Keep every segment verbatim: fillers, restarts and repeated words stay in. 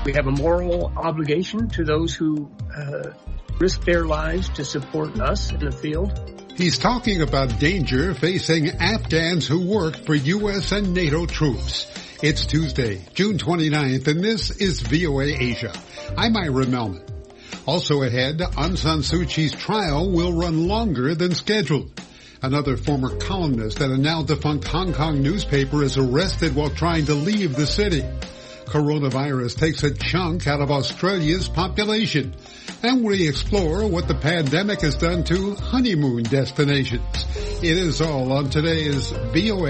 We have a moral obligation to those who uh, risk their lives to support us in the field. He's talking about danger facing Afghans who work for U S and NATO troops. It's Tuesday, June twenty-ninth, and this is V O A Asia. I'm Ira Melman. Also ahead, Aung San Suu Kyi's trial will run longer than scheduled. Another former columnist at a now-defunct Hong Kong newspaper is arrested while trying to leave the city. Coronavirus takes a chunk out of Australia's population. And we explore what the pandemic has done to honeymoon destinations. It is all on today's V O A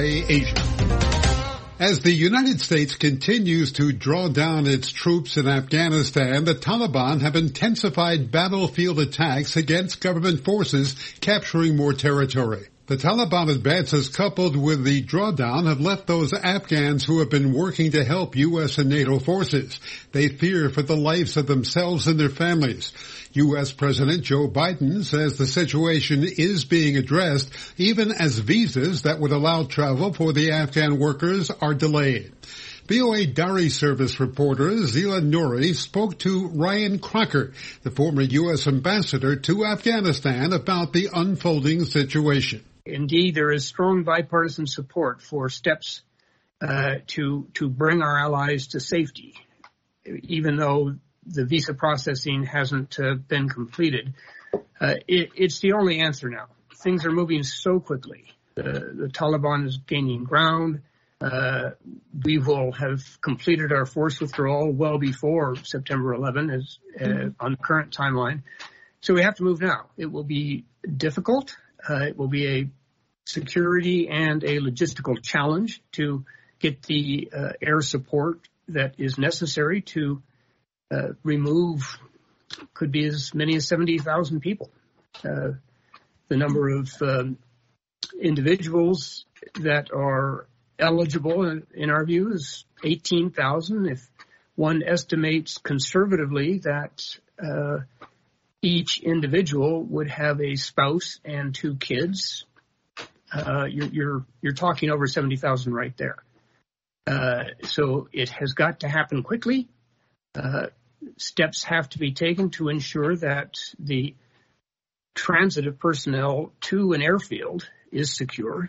Asia. As the United States continues to draw down its troops in Afghanistan, the Taliban have intensified battlefield attacks against government forces capturing more territory. The Taliban advances coupled with the drawdown have left those Afghans who have been working to help U S and NATO forces. They fear for the lives of themselves and their families. U S President Joe Biden says the situation is being addressed even as visas that would allow travel for the Afghan workers are delayed. V O A Dari Service reporter Zila Nouri spoke to Ryan Crocker, the former U S ambassador to Afghanistan, about the unfolding situation. Indeed, there is strong bipartisan support for steps uh, to to bring our allies to safety, even though the visa processing hasn't uh, been completed. Uh, it, it's the only answer now. Things are moving so quickly. The, the Taliban is gaining ground. Uh, we will have completed our force withdrawal well before September eleventh as, uh, on the current timeline. So we have to move now. It will be difficult. Uh, it will be a security and a logistical challenge to get the uh, air support that is necessary to uh, remove, could be as many as seventy thousand people. Uh, the number of um, individuals that are eligible, in, in our view, is eighteen thousand. If one estimates conservatively that uh, each individual would have a spouse and two kids, uh, you're, you're, you're talking over seventy thousand right there. Uh, so it has got to happen quickly. Uh, steps have to be taken to ensure that the transit of personnel to an airfield is secure.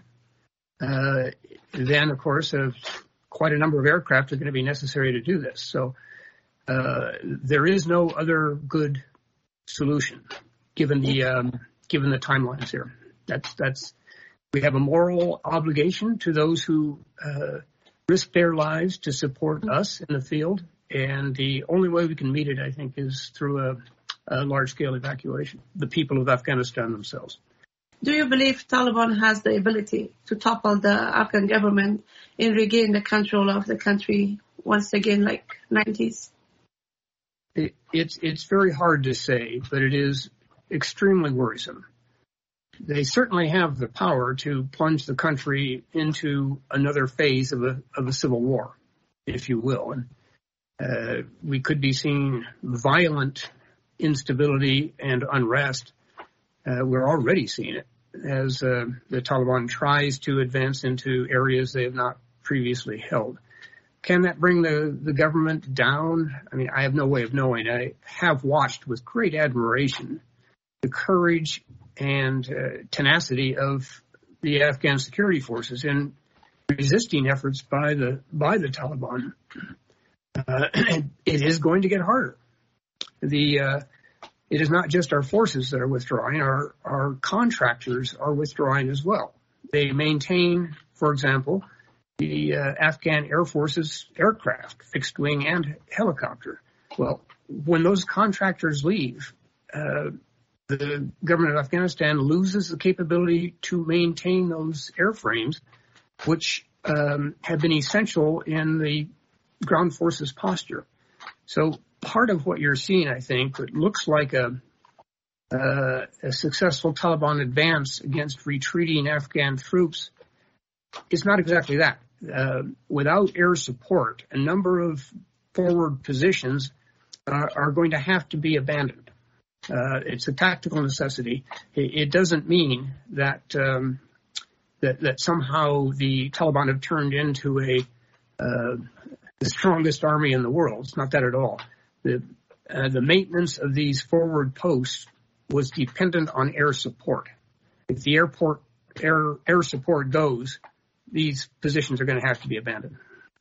Uh, then, of course, uh, quite a number of aircraft are going to be necessary to do this. So uh, there is no other good solution given the um, given the timelines here. That's that's we have a moral obligation to those who uh, risk their lives to support us in the field, and the only way we can meet it, I think, is through a, a large-scale evacuation. The people of Afghanistan themselves. Do you believe Taliban has the ability to topple the Afghan government and regain the control of the country once again, like nineties? It, it's it's very hard to say, but it is extremely worrisome. They certainly have the power to plunge the country into another phase of a of a civil war, if you will. And uh, we could be seeing violent instability and unrest. Uh, we're already seeing it as uh, the Taliban tries to advance into areas they have not previously held. Can that bring the, the government down? I mean, I have no way of knowing. I have watched with great admiration the courage and uh, tenacity of the Afghan security forces in resisting efforts by the by the Taliban. Uh, it is going to get harder. The uh, It is not just our forces that are withdrawing. Our, our contractors are withdrawing as well. They maintain, for example, the uh, Afghan Air Force's aircraft, fixed wing and helicopter. Well, when those contractors leave, uh, the government of Afghanistan loses the capability to maintain those airframes, which um, have been essential in the ground forces posture. So part of what you're seeing, I think, that looks like a, uh, a successful Taliban advance against retreating Afghan troops is not exactly that. Uh, without air support, a number of forward positions uh, are going to have to be abandoned. Uh, it's a tactical necessity. It, it doesn't mean that, um, that that somehow the Taliban have turned into a uh, the strongest army in the world. It's not that at all. The, uh, the maintenance of these forward posts was dependent on air support. If the airport air air support goes, these positions are going to have to be abandoned.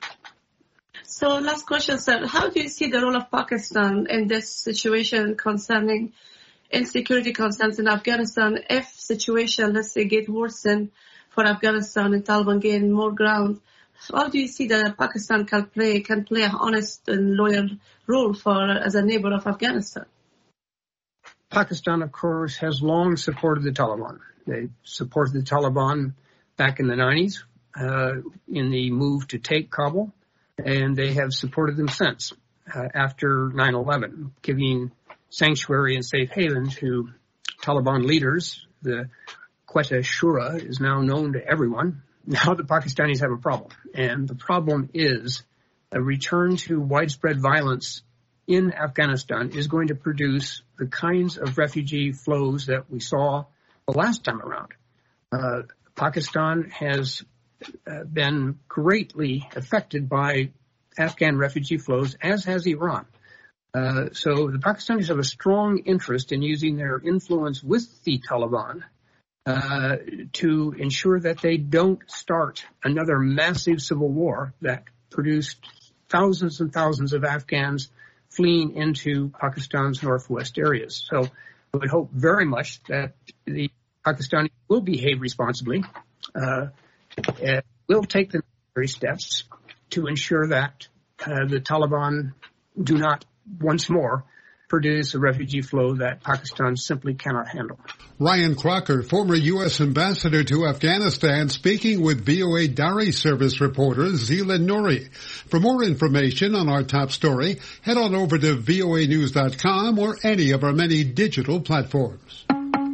So last question, sir. How do you see the role of Pakistan in this situation concerning insecurity concerns in Afghanistan? If situation, let's say, get worsened for Afghanistan and Taliban gain more ground, how do you see that Pakistan can play can play an honest and loyal role for as a neighbor of Afghanistan? Pakistan, of course, has long supported the Taliban. They supported the Taliban back in the nineties uh, in the move to take Kabul, and they have supported them since uh, after nine eleven, giving sanctuary and safe haven to Taliban leaders. The Quetta Shura is now known to everyone. Now the Pakistanis have a problem, and the problem is a return to widespread violence in Afghanistan is going to produce the kinds of refugee flows that we saw the last time around. Uh, Pakistan has uh, been greatly affected by Afghan refugee flows, as has Iran. Uh, so the Pakistanis have a strong interest in using their influence with the Taliban uh, to ensure that they don't start another massive civil war that produced thousands and thousands of Afghans fleeing into Pakistan's northwest areas. So I would hope very much that the Pakistanis will behave responsibly, uh, and will take the necessary steps to ensure that uh, the Taliban do not once more produce a refugee flow that Pakistan simply cannot handle. Ryan Crocker, former U S ambassador to Afghanistan, speaking with V O A Dari service reporter Zila Nouri. For more information on our top story, head on over to V O A news dot com or any of our many digital platforms.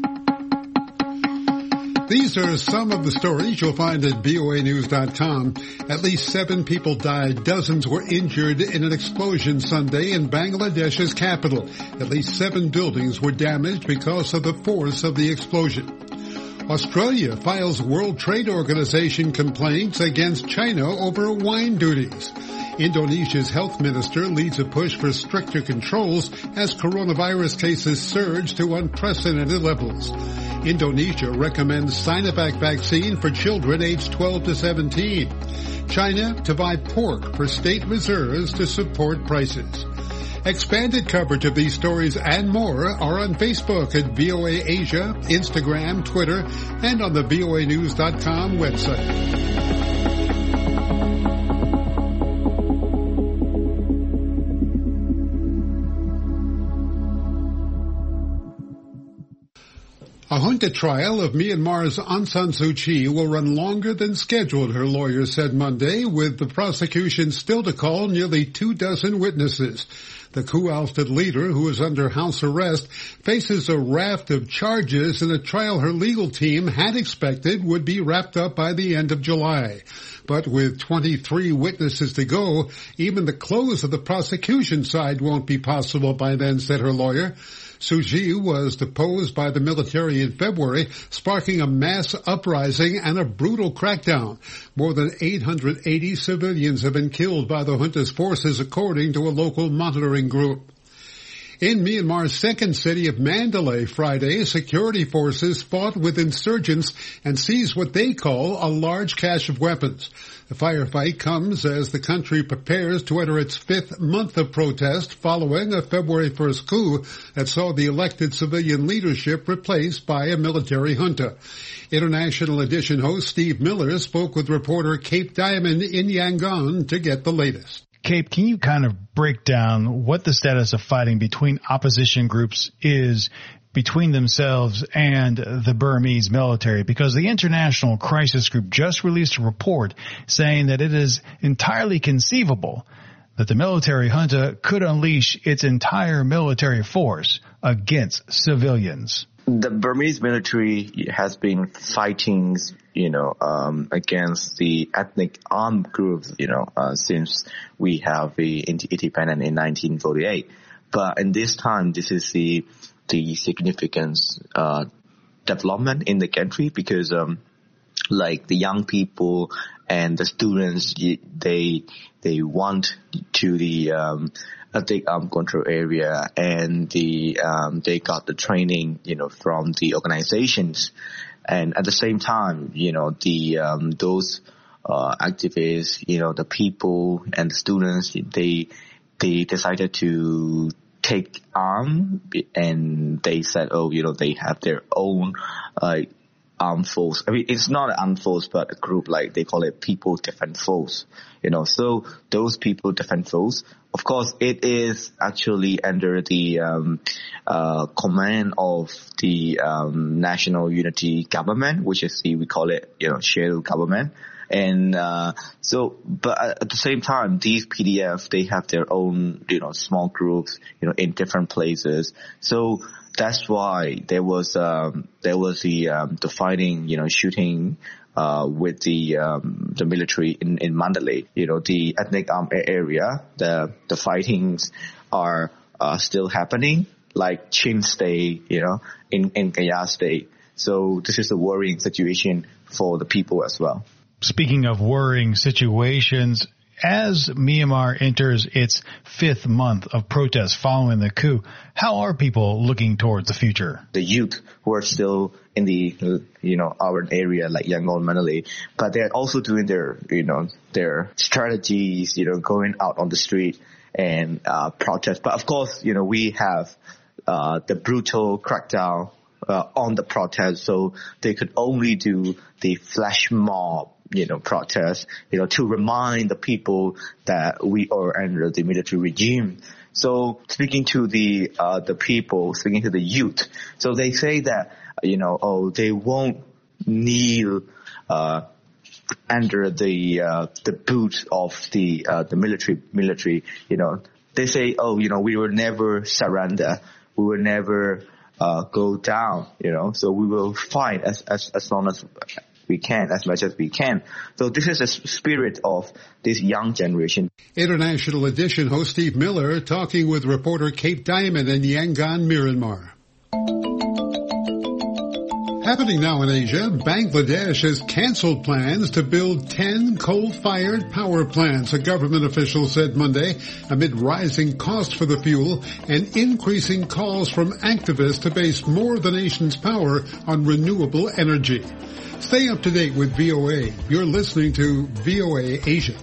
These are some of the stories you'll find at V O A news dot com. At least seven people died. Dozens were injured in an explosion Sunday in Bangladesh's capital. At least seven buildings were damaged because of the force of the explosion. Australia files World Trade Organization complaints against China over wine duties. Indonesia's health minister leads a push for stricter controls as coronavirus cases surge to unprecedented levels. Indonesia recommends Sinovac vaccine for children aged twelve to seventeen. China to buy pork for state reserves to support prices. Expanded coverage of these stories and more are on Facebook at V O A Asia, Instagram, Twitter, and on the V O A news dot com website. A junta trial of Myanmar's Aung San Suu Kyi will run longer than scheduled, her lawyer said Monday, with the prosecution still to call nearly two dozen witnesses. The coup-ousted leader, who is under house arrest, faces a raft of charges in a trial her legal team had expected would be wrapped up by the end of July. But with twenty-three witnesses to go, even the close of the prosecution side won't be possible by then, said her lawyer. Suu Kyi was deposed by the military in February, sparking a mass uprising and a brutal crackdown. More than eight hundred eighty civilians have been killed by the junta's forces, according to a local monitoring group. In Myanmar's second city of Mandalay Friday, security forces fought with insurgents and seized what they call a large cache of weapons. The firefight comes as the country prepares to enter its fifth month of protest following a February first coup that saw the elected civilian leadership replaced by a military junta. International Edition host Steve Miller spoke with reporter Cape Diamond in Yangon to get the latest. Cape, can you kind of break down what the status of fighting between opposition groups is between themselves and the Burmese military? Because the International Crisis Group just released a report saying that it is entirely conceivable that the military junta could unleash its entire military force against civilians. The Burmese military has been fighting, you know, um, against the ethnic armed groups, you know, uh, since we have the independence in nineteen forty-eight. But in this time, this is the the significant uh, development in the country because um, like the young people and the students, they they want to the um, ethnic armed control area, and the um, they got the training, you know, from the organizations, and at the same time, you know, the um, those uh, activists, you know, the people and the students, they they decided to take arm, and they said, oh, you know, they have their own uh, armed force. I mean, it's not an armed force, but a group, like they call it People Defense Force. You know, so those People Defense Force, of course, it is actually under the um, uh, command of the um, National Unity Government, which is the, we call it, you know, shadow government. And uh so, but at the same time, these P D F, they have their own, you know, small groups, you know, in different places. So that's why there was um there was the um the fighting, you know, shooting uh with the um the military in in Mandalay. You know, the ethnic armed area, the the fightings are uh still happening, like Chin State, you know, in in Gaya State. So this is a worrying situation for the people as well. Speaking of worrying situations, as Myanmar enters its fifth month of protests following the coup, how are people looking towards the future? The youth who are still in the, you know, our area like Yangon, Mandalay, but they're also doing their, you know, their strategies, you know, going out on the street and uh protest. But of course, you know, we have uh the brutal crackdown uh, on the protest, so they could only do the flash mob, you know, protests, you know, to remind the people that we are under the military regime. So speaking to the, uh, the people, speaking to the youth, so they say that, you know, oh, they won't kneel, uh, under the, uh, the boot of the, uh, the military, military, you know, they say, oh, you know, we will never surrender. We will never, uh, go down, you know, so we will fight as, as, as long as we can, as much as we can. So this is the spirit of this young generation. International Edition host Steve Miller talking with reporter Kate Diamond in Yangon, Myanmar. Happening now in Asia, Bangladesh has canceled plans to build ten coal-fired power plants, a government official said Monday, amid rising costs for the fuel and increasing calls from activists to base more of the nation's power on renewable energy. Stay up to date with V O A. You're listening to V O A Asia.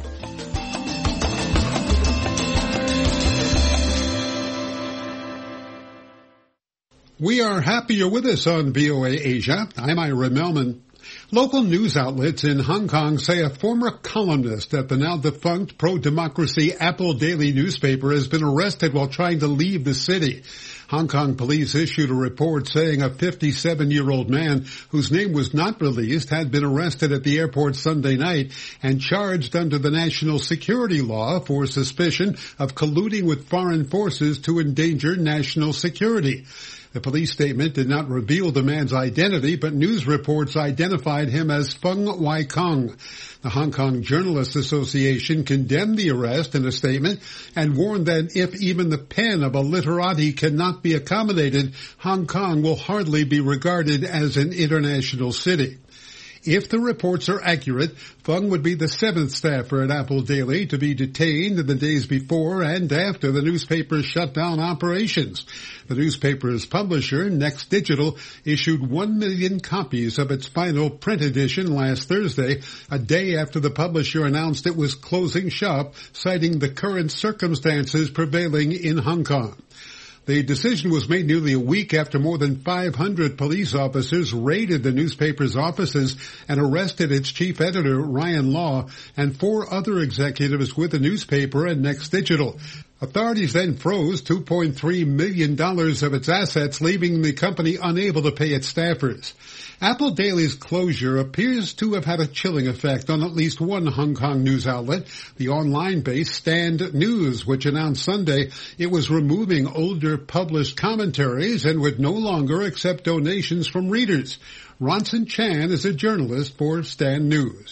We are happy you're with us on V O A Asia. I'm Ira Melman. Local news outlets in Hong Kong say a former columnist at the now-defunct pro-democracy Apple Daily newspaper has been arrested while trying to leave the city. Hong Kong police issued a report saying a fifty-seven-year-old man whose name was not released had been arrested at the airport Sunday night and charged under the national security law for suspicion of colluding with foreign forces to endanger national security. The police statement did not reveal the man's identity, but news reports identified him as Feng Wai Kong. The Hong Kong Journalists Association condemned the arrest in a statement and warned that if even the pen of a literati cannot be accommodated, Hong Kong will hardly be regarded as an international city. If the reports are accurate, Feng would be the seventh staffer at Apple Daily to be detained in the days before and after the newspaper shut down operations. The newspaper's publisher, Next Digital, issued one million copies of its final print edition last Thursday, a day after the publisher announced it was closing shop, citing the current circumstances prevailing in Hong Kong. The decision was made nearly a week after more than five hundred police officers raided the newspaper's offices and arrested its chief editor, Ryan Law, and four other executives with the newspaper and Next Digital. Authorities then froze two point three million dollars of its assets, leaving the company unable to pay its staffers. Apple Daily's closure appears to have had a chilling effect on at least one Hong Kong news outlet, the online-based Stand News, which announced Sunday it was removing older published commentaries and would no longer accept donations from readers. Ronson Chan is a journalist for Stand News.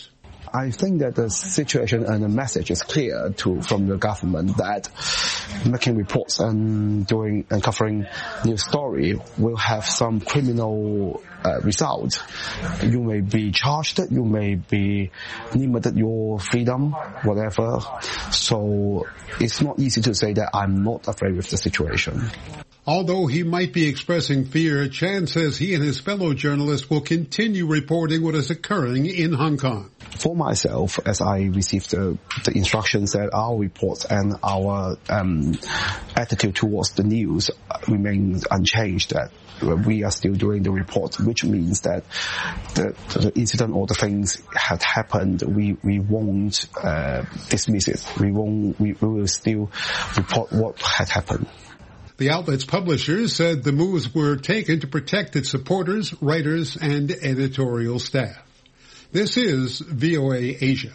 I think that the situation and the message is clear to from the government that making reports and doing and covering news story will have some criminal uh, result. You may be charged, you may be limited your freedom, whatever. So it's not easy to say that I'm not afraid with the situation. Although he might be expressing fear, Chan says he and his fellow journalists will continue reporting what is occurring in Hong Kong. For myself, as I received the, the instructions that our reports and our um, attitude towards the news remains unchanged, that we are still doing the report, which means that the, the incident or the things had happened, we, we won't uh, dismiss it. We won't, we, we will still report what had happened. The outlet's publishers said the moves were taken to protect its supporters, writers, and editorial staff. This is V O A Asia.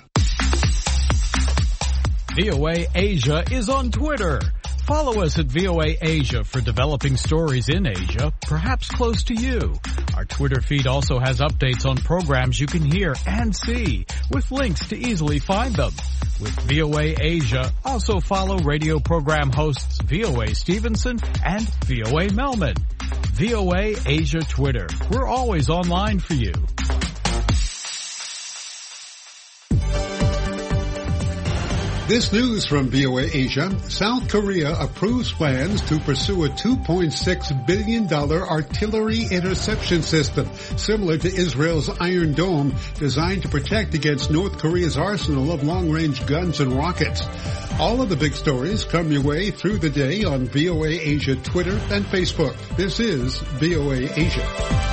V O A Asia is on Twitter. Follow us at V O A Asia for developing stories in Asia, perhaps close to you. Our Twitter feed also has updates on programs you can hear and see, with links to easily find them. With V O A Asia, also follow radio program hosts V O A Stevenson and V O A Melman. V O A Asia Twitter. We're always online for you. This news from V O A Asia: South Korea approves plans to pursue a two point six billion dollars artillery interception system, similar to Israel's Iron Dome, designed to protect against North Korea's arsenal of long-range guns and rockets. All of the big stories come your way through the day on V O A Asia Twitter and Facebook. This is V O A Asia.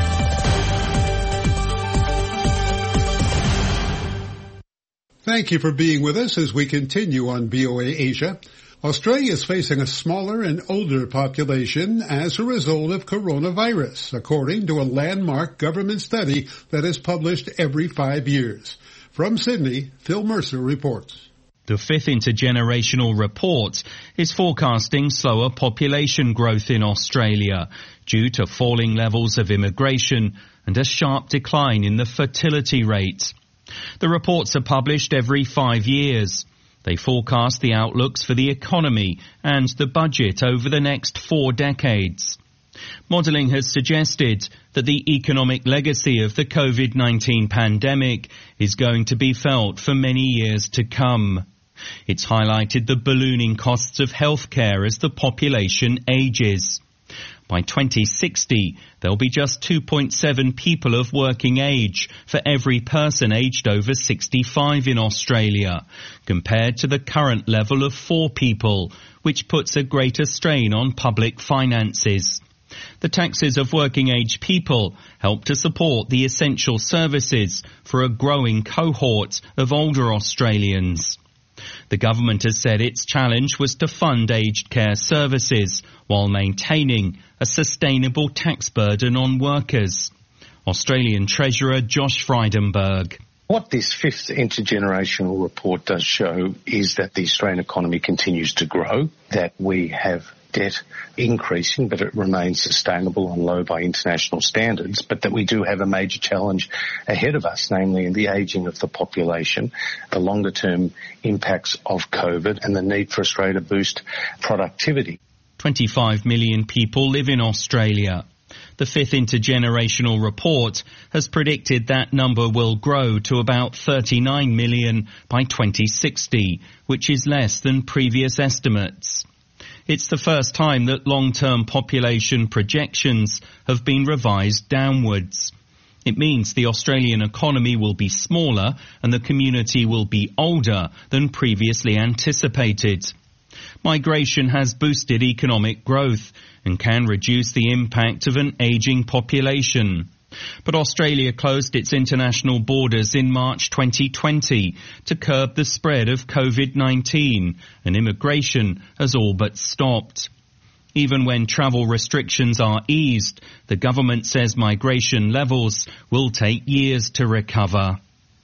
Thank you for being with us as we continue on V O A Asia. Australia is facing a smaller and older population as a result of coronavirus, according to a landmark government study that is published every five years. From Sydney, Phil Mercer reports. The fifth intergenerational report is forecasting slower population growth in Australia due to falling levels of immigration and a sharp decline in the fertility rate. The reports are published every five years. They forecast the outlooks for the economy and the budget over the next four decades. Modelling has suggested that the economic legacy of the COVID nineteen pandemic is going to be felt for many years to come. It's highlighted the ballooning costs of healthcare as the population ages. By twenty sixty, there'll be just two point seven people of working age for every person aged over sixty-five in Australia, compared to the current level of four people, which puts a greater strain on public finances. The taxes of working age people help to support the essential services for a growing cohort of older Australians. The government has said its challenge was to fund aged care services while maintaining a sustainable tax burden on workers. Australian Treasurer Josh Frydenberg. What this fifth intergenerational report does show is that the Australian economy continues to grow, that we have debt increasing, but it remains sustainable and low by international standards, but that we do have a major challenge ahead of us, namely in the ageing of the population, the longer-term impacts of COVID, and the need for Australia to boost productivity. twenty-five million people live in Australia. The fifth intergenerational report has predicted that number will grow to about thirty-nine million by twenty sixty, which is less than previous estimates. It's the first time that long-term population projections have been revised downwards. It means the Australian economy will be smaller and the community will be older than previously anticipated. Migration has boosted economic growth and can reduce the impact of an ageing population. But Australia closed its international borders in March twenty twenty to curb the spread of COVID nineteen, and immigration has all but stopped. Even when travel restrictions are eased, the government says migration levels will take years to recover.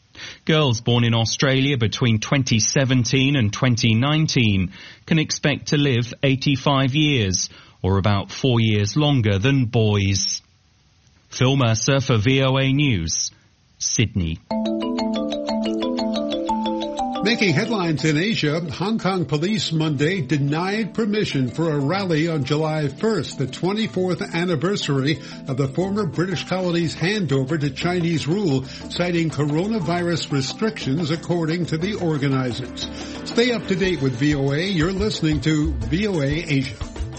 Girls born in Australia between twenty seventeen and twenty nineteen can expect to live eighty-five years, or about four years longer than boys. Phil Mercer for V O A News, Sydney. Making headlines in Asia, Hong Kong police Monday denied permission for a rally on July first, the twenty-fourth anniversary of the former British colony's handover to Chinese rule, citing coronavirus restrictions according to the organizers. Stay up to date with V O A. You're listening to V O A Asia.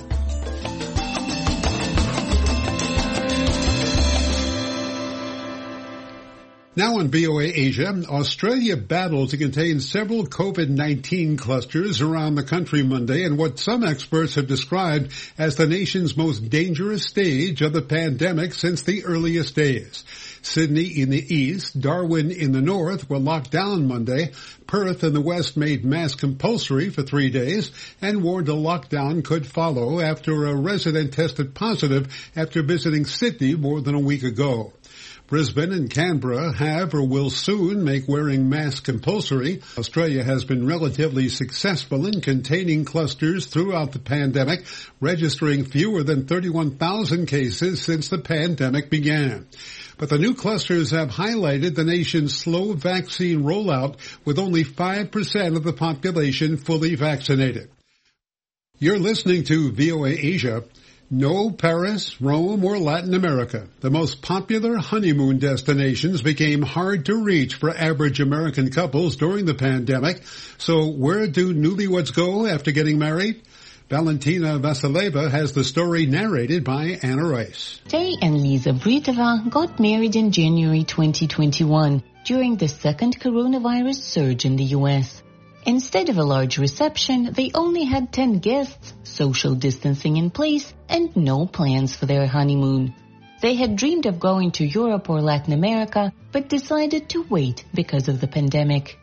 Now on V O A Asia, Australia battled to contain several COVID nineteen clusters around the country Monday in what some experts have described as the nation's most dangerous stage of the pandemic since the earliest days. Sydney in the east, Darwin in the north were locked down Monday. Perth in the west made masks compulsory for three days and warned a lockdown could follow after a resident tested positive after visiting Sydney more than a week ago. Brisbane and Canberra have or will soon make wearing masks compulsory. Australia has been relatively successful in containing clusters throughout the pandemic, registering fewer than thirty-one thousand cases since the pandemic began. But the new clusters have highlighted the nation's slow vaccine rollout, with only five percent of the population fully vaccinated. You're listening to V O A Asia. No Paris, Rome, or Latin America. The most popular honeymoon destinations became hard to reach for average American couples during the pandemic. So where do newlyweds go after getting married? Valentina Vasileva has the story narrated by Anna Rice. Tay and Lisa Britova got married in January twenty twenty-one during the second coronavirus surge in the U S. Instead of a large reception, they only had ten guests, social distancing in place, and no plans for their honeymoon. They had dreamed of going to Europe or Latin America, but decided to wait because of the pandemic.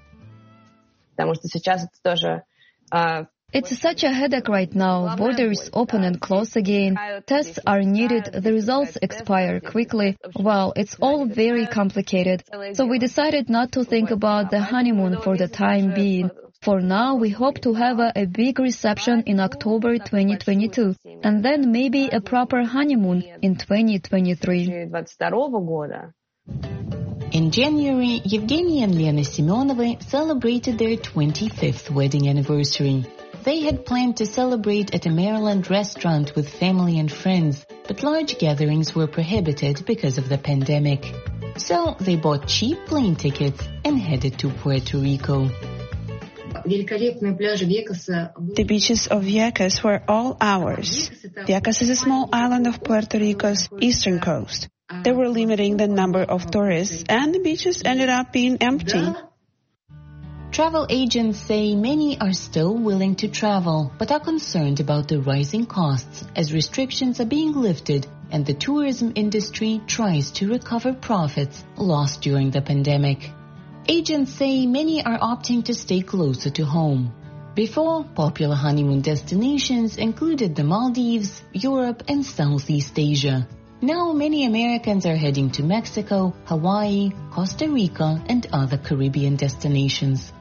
It's such a headache right now. Borders open and close again. Tests are needed. The results expire quickly. Well, it's all very complicated. So we decided not to think about the honeymoon for the time being. For now, we hope to have a, a big reception in October twenty twenty-two, and then maybe a proper honeymoon in twenty twenty-three. In January, Evgeny and Lena Semyonovy celebrated their twenty-fifth wedding anniversary. They had planned to celebrate at a Maryland restaurant with family and friends, but large gatherings were prohibited because of the pandemic. So they bought cheap plane tickets and headed to Puerto Rico. The beaches of Vieques were all ours. Vieques is a small island of Puerto Rico's eastern coast. They were limiting the number of tourists, and the beaches ended up being empty. Travel agents say many are still willing to travel, but are concerned about the rising costs as restrictions are being lifted and the tourism industry tries to recover profits lost during the pandemic. Agents say many are opting to stay closer to home. Before, popular honeymoon destinations included the Maldives, Europe, and Southeast Asia. Now many Americans are heading to Mexico, Hawaii, Costa Rica, and other Caribbean destinations.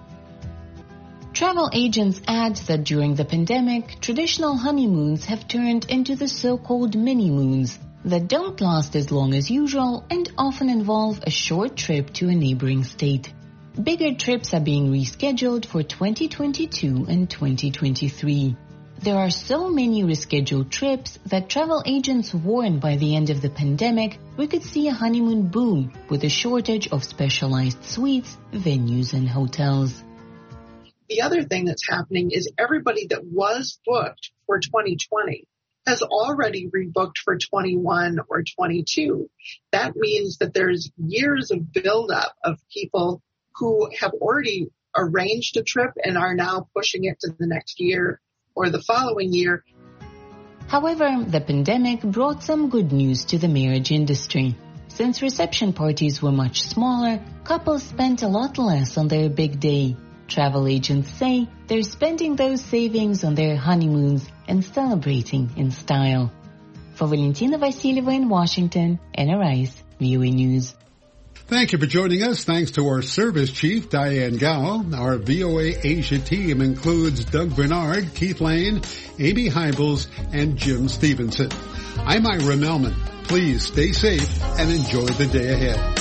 Travel agents add that during the pandemic, traditional honeymoons have turned into the so-called mini-moons that don't last as long as usual and often involve a short trip to a neighboring state. Bigger trips are being rescheduled for twenty twenty-two and twenty twenty-three. There are so many rescheduled trips that travel agents warn by the end of the pandemic we could see a honeymoon boom with a shortage of specialized suites, venues, and hotels. The other thing that's happening is everybody that was booked for twenty twenty has already rebooked for twenty-one or twenty-two. That means that there's years of buildup of people who have already arranged a trip and are now pushing it to the next year or the following year. However, the pandemic brought some good news to the marriage industry. Since reception parties were much smaller, couples spent a lot less on their big day. Travel agents say they're spending those savings on their honeymoons and celebrating in style. For Valentina Vasileva in Washington, Anna Rice, V O A News. Thank you for joining us. Thanks to our service chief, Diane Gao. Our V O A Asia team includes Doug Bernard, Keith Lane, Amy Hybels, and Jim Stevenson. I'm Ira Melman. Please stay safe and enjoy the day ahead.